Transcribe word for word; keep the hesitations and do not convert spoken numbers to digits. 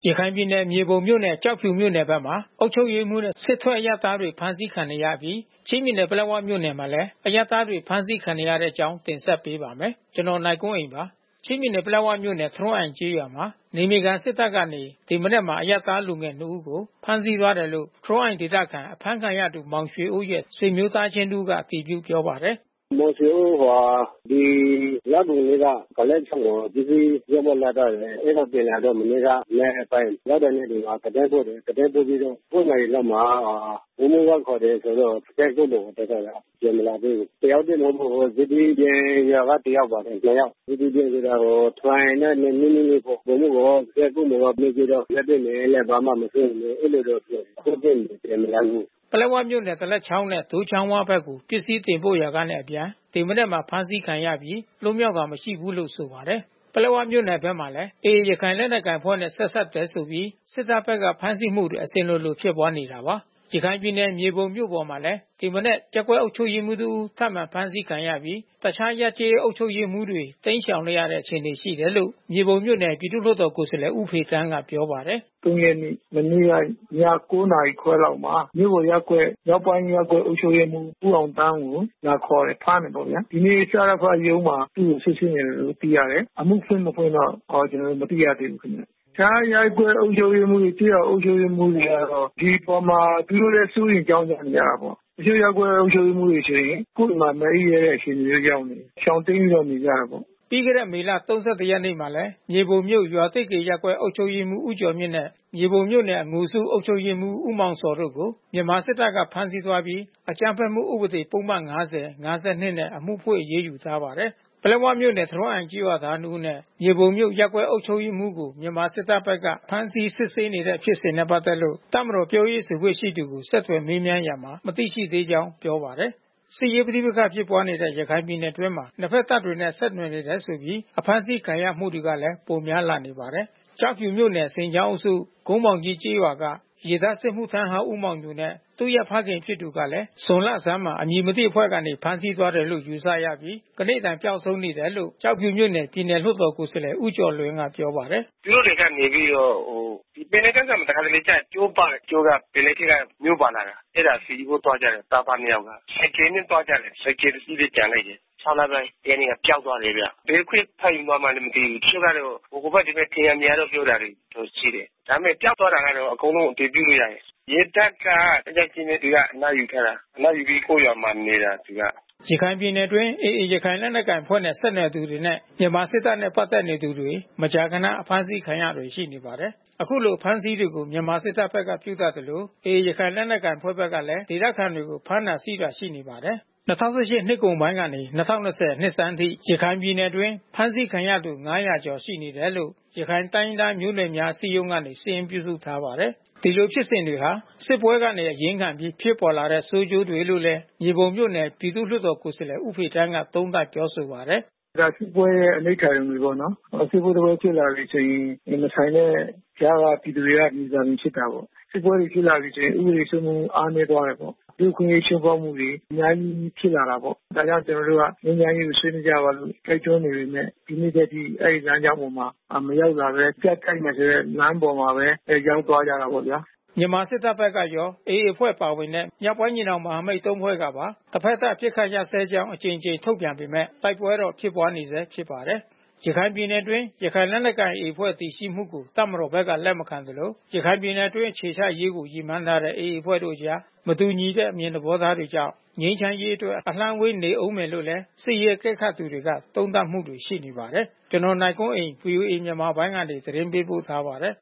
ရခိုင်ပြည်နယ်မြေပုံမြို့နယ်ကျောက်ဖြူမြို့နယ်ဘက်မှာအုပ်ချုပ်ရေးမှူးနဲ့စစ်ထွက်အရပ်သားတွေဖမ်းဆီးခံနေရပြီးချင်းပြည်နယ်ပလက်ဝမြို့နယ်မှာလည်းအရပ်သားတွေဖမ်းဆီးခံနေရတဲ့အကြောင်းတင်ဆက်ပေးပါမယ်။ကျွန်တော်နိုင်ကွန်းအိန်ပါ။ချင်းပြည်နယ်ပလက်ဝမြို့နယ်ထရွန်အိုင်ကျေးရွာမှာနေမီကန်စစ်တပ်ကနေဒီမနေ့မှာအရပ်သားလူငယ်နှစ်ဦးကိုဖမ်းဆီးသွားတယ်လို့ထရွန်အိုင်ဒေသခံအဖမ်းခံရသူမောင်ရွှေဦးရဲ့ဆွေမျိုးသားချင်းတို့ကအတည်ပြုပြောပါတယ်။မောင်ရွှေဦးဟာဒီရန်ကုန်ကကလည်းချောင်းကိုဒီဒီရမလာတော့အဲ့တော့ပြန်လာတော့မနေ့ကလည်းအပိုင်းရောက်တဲ့နေ့ကကတဲ့ပို့တယ်ကတဲ့ပို့ပြီးတော့ပို့နိုင်တော့မှဘုံဘကခေါ်တယ်ဆိုတော့ကတဲ့ပို့လို့တက်တော့ပြန်မလာသေးဘူးတယောက်တည်းမဟုတ်ဘူးဒီဒီပြန်ရကတယောက်ပါတယ်တယောက်ဒီဒီပြန်ဆိုတော့ထိုင်နဲ့နင်းနင်းလေးပို့ဘုံဘကကတဲ့ပို့လို့ပြီးပြီးတော့လက်ပြနေလည်းဘာမှမဖြစ်ဘူးအဲ့လိုတော့ပြန်ပြန်မလာဘူးပလက်ဝမြို့နယ်တလက်ချောင်းနဲ့ဒိုးချောင်းဝဘက်ကိုပစ္စည်းတင်ပို့ရာကနေအပြန်ဒီမနေ့မှာဖမ်းဆီးခံရပြီးလွတ်မြောက်ကမရှိဘူးလို့ဆိုပါတယ်။ပလက်ဝမြို့နယ်ဘက်မှာလည်းအေရခိုင်လက်နက်ကိုင်ဖွဲ့နဲ့ဆက်ဆက်တယ်ဆိုပြီးစစ်တပ်ဘက်ကဖမ်းဆီးမှုတွေအစဉ်လိုလိုဖြစ်ပွားနေတာပါ။ရခိုင်ပြည်နယ်မြေပုံမြို့ပေါ်မှာလည်းဒီမနေ့ကြက်ကွဲအုပ်ချုပ်ရေးမှူးတို့ထပ်မံဖမ်းဆီးခံရပြီးတခြားရပ်ကျေးအုပ်ချုပ်ရေးမှူးတွေတင်းရှောင်နေရတဲ့အခြေအနေရှိတယ်လို့မြေပုံမြို့နယ်ပြည်သူ့လွှတ်တော်ကိုယ်စားလှယ်ဦးဖေတန်းကပြောပါတယ်။သုံးရက်နေ့မနေ့ကညကိုးနာရီခွဲလောက်မှာမြို့ပေါ်ရပ်ကွက်ရောက်ပိုင်းရပ်ကွက်အုပ်ချုပ်ရေးမှူးဦးအောင်တန်းကိုလာခေါ်တယ်ဖမ်းတယ်ပေါ့ဗျာ။ဒီနေ့စရဖရုံးမှာသူ့ကိုစစ်ဆေးနေတယ်လို့သိရတယ်။အမှုဖွင့်မဖွင့်တော့အော်ကျွန်တော်မသိရသေးဘူးခင်ဗျ။ခြားရိုက်ကွယ်အုပ်ချုပ်ရေးမှူးတွေတိရအုပ်ချုပ်ရေးမှူးတွေကတော့ဒီပေါ်မှာသူတို့လည်းစိုးရင်ကြောင်းကြနေရတာပေါ့။အစိုးရကွယ်အုပ်ချုပ်ရေးမှူးတွေဆိုရင်ကိုယ်မှာမအေးရတဲ့အချိန်မျိုးကြောင်းနေရှောင်းသိမ်းပြီးတော့နေကြတာပေါ့။ပြီးခဲ့တဲ့မေလ၃၁ရက်နေ့မှာလည်းမြေပုံမြို့ရွာတိတ်ကေရက်ကွဲအုပ်ချုပ်ရေးမှူးဦးကျော်မြင့်နဲ့မြေပုံမြို့နယ်အငူစုအုပ်ချုပ်ရေးမှူးဦးမောင်စောတို့ကိုမြန်မာစစ်တပ်ကဖမ်းဆီးသွားပြီးအကြမ်းဖက်မှုဥပဒေပုံမှန်၅၀ ၅၂နဲ့အမှုဖွင့်အရေးယူထားပါတယ်။ပလက်ဝမြို့နယ်ထရွန်အိုင်ကြီးရွာသားနှုတ်နဲ့မြေပုံမြို့ရက်ကွဲအုပ်ချုပ်ရေးမှူးကိုမြန်မာစစ်တပ်ဘက်ကဖမ်းဆီးစစ်ဆေးနေတဲ့ဖြစ်စဉ်နဲ့ပတ်သက်လို့တပ်မတော်ပြောရေးဆိုခွင့်ရှိသူကိုဆက်သွယ်မေးမြန်းရမှာမသိရှိသေးကြောင်းပြောပါတယ်။စစ်ရေးပဋိပက္ခဖြစ်ပွားနေတဲ့ရခိုင်ပြည်နယ်တွင်းမှာနှစ်ဖက်တပ်တွေနဲ့ဆက်နွယ်နေတယ်ဆိုပြီးအဖမ်းဆီးခံရမှုတွေကလည်းပိုများလာနေပါတယ်။ကျောက်ဖြူမြို့နယ်စိန်ချောင်းအုပ်စုကုန်းမောင်ကြီးကျေးရွာကရေတပ်စစ်မှုထမ်းဟောင်းဦးမောင်ညိုနဲ့သူ့ရဲ့ဖခင်ဖြစ်သူကလည်းဇွန်လဆန်းမှာအမည်မသိအဖွဲ့ကနေဖမ်းဆီးသွားတယ်လို့ယူဆရပြီးကနေ့တိုင်ပျောက်ဆုံးနေတယ်လို့ကျောက်ဖြူမြို့နယ်ပြည်နယ်လွှတ်တော်ကိုယ်စားလှယ်ဦးကျော်လွင်ကပြောပါတယ်။သူတို့တွေကနေပြီးတော့ဟိုဒီပင်လေးကမ်းမှာတခါတလေကျကျိုးပါကျိုးကပင်လေးကမြို့ပါလာတာအဲ့ဒါစီဖို့သွားကြတယ်တာပါမြောက်ကစိုက်ကင်းနဲ့သွားကြတယ်စိုက်ကင်းစီးပြီးကြံလိုက်တယ်။ဆောင်းလာပိုင်းတနေ့ကပျောက်သွားတယ်ဗျ။ဘယ်ခွင့်ဖိုင်သွားမှလည်းမသိဘူး။သူကတော့ဟိုဘက်ဒီဘက်ထင်ရမြင်ရတော့ပြောတာတွေရှိတယ်။ဒါပေမဲ့ပျောက်သွားတာကတော့အကုန်လုံးအတည်ပြုလို့ရတယ်။ရေတပ်ကတက်ချင်းတွေကအနားယူထားတာအနားယူပြီးကိုယ့်ရွာမှာနေတာသူကရခိုင်ပြည်နယ်တွင်းအေအေရခိုင်လက်နက်ကိုင်ဖွဲ့နဲ့ဆက်နွယ်သူတွေနဲ့မြန်မာစစ်တပ်နဲ့ပတ်သက်နေသူတွေမကြာခဏအဖမ်းဆီးခံရတွေရှိနေပါတယ်။အခုလိုဖမ်းဆီးတွေကိုမြန်မာစစ်တပ်ဘက်ကပြုသတယ်လို့အေအေရခိုင်လက်နက်ကိုင်ဖွဲ့ဘက်ကလည်းဒေသခံတွေကိုဖမ်းတာဆီးတာရှိနေပါတယ်။၂၀၁၈နှစ်ကုန်ပိုင်းကနေ၂၀၂၀နှစ်ဆန်းထိရခိုင်ပြည်နယ်တွင်းဖမ်းဆီးခံရသူ၅၀၀ကျော်ရှိနေတယ်လို့ရခိုင်တိုင်းဒေသမျိုးနွယ်များအစည်းအရုံးကနေစာရင်းပြုစုထားပါတယ်။ဒီလိုဖြစ်စဉ်တွေဟာစစ်ပွဲကနေအရင်းခံပြီးဖြစ်ပေါ်လာတဲ့ဆိုးကျိုးတွေလို့လည်းမြေပုံမြို့နယ်ပြည်သူ့လွှတ်တော်ကိုယ်စားလှယ်ဦးဖေတန်းကသုံးသပ်ပြောဆိုပါတယ်။ဒါစစ်ပွဲရဲ့အနိဋ္ဌာရုံတွေပေါ့နော်။စစ်ပွဲတွေဖြစ်လာပြီဆိုရင်မဆိုင်တဲ့ကြားကပြည်သူတွေကပြည်စားပြီးဖြစ်တာပေါ့။စစ်ပွဲတွေဖြစ်လာပြီဆိုရင်ဥပဒေစိုးမိုးအားနည်းသွားတယ်ပေါ့။လူခွင့်ရေးချုပ်ပေါက်မှုတွေအများကြီးဖြစ်လာတာပေါ့။ဒါကြောင့်ကျွန်တော်တို့ကငြိမ်းချမ်းရေးကိုဆွေးနွေးကြပါလို့တိုက်တွန်းနေပေမဲ့ဒီနေ့တည်းဒီအဲဒီလမ်းကြောင်းပေါ်မှာမရောက်လာပဲပြတ်တိုက်နေဆိုတဲ့လမ်းပေါ်မှာပဲရောက်သွားကြတာပေါ့ဗျာ။မြန်မာစစ်တပ်ဘက်ကရောအေအေအဖွဲ့ပါဝင်တဲ့မြောက်ပိုင်းညီနောင်မဟာမိတ်သုံးဖွဲ့ကပါတစ်ဖက်သက်ပြစ်ခတ်ရစဲကြောင်းအကြိမ်ကြိမ်ထုတ်ပြန်ပေမဲ့တိုက်ပွဲတော့ဖြစ်ပွားနေဆဲဖြစ်ပါတယ်။ရခိုင်ပြည်နယ်တွင်းရခိုင်လက်နက်ကိုင်အေအေအဖွဲ့တည်ရှိမှုကိုတပ်မတော်ဘက်ကလက်မခံသလိုရခိုင်ပြည်နယ်တွင်းအခြေချရေးကိုရည်မှန်းထားတဲ့အေအေအဖွဲ့တို့ကြားမတူညီတဲ့အမြင်သဘောထားတွေကြောင့်ငြိမ်းချမ်းရေးအတွက်အလှမ်းဝေးနေအောင်မယ်လို့လည်းစစ်ရေးအကဲခတ်သူတွေကသုံးသပ်မှုတွေရှိနေပါတယ်။ကျွန်တော်နိုင်ကွန်းအိန် ဗွီအိုအေမြန်မာပိုင်းကနေသတင်းပေးပို့ထားပါတယ်